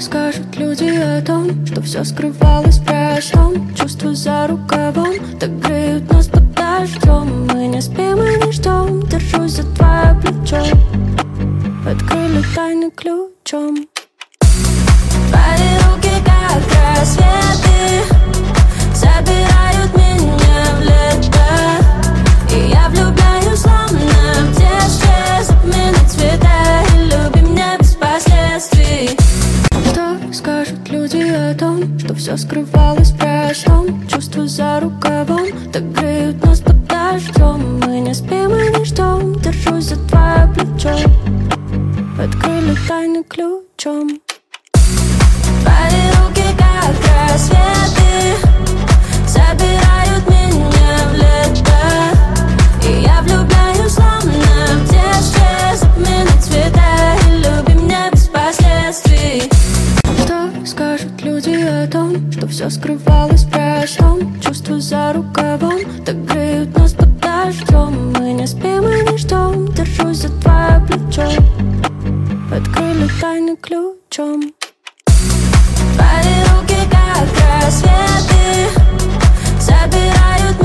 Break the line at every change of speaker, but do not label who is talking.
скажут люди о том, что все скрывалось пресном? Чувства за рукавом так греют нас под дождем. Мы не спим и не ждем, держусь за твое плечо. Открыли тайны ключом. Твои руки как рассветы забирают меня в лето, и я влюбляюсь словно в детстве. Запоминай цвета и люби меня без последствий. Что скажут люди о том, что все скрывалось пресном? Чувства за рукавом так греют нас под дождем. Мы не спим и не ждем, держусь за твое плечо. Открыли тайны ключом. Твои руки как рассветы забирают меня в лето, и я влюбляюсь словно в детстве. Запоминай цвета и люби меня без последствий. Что скажут люди о том, что все скрывалось пресном? Чувства за рукавом так греют нас под дождем. Мы не спим и не ждем, держусь за твое плечо. Открыли тайны ключом. Твои руки как рассветы забирают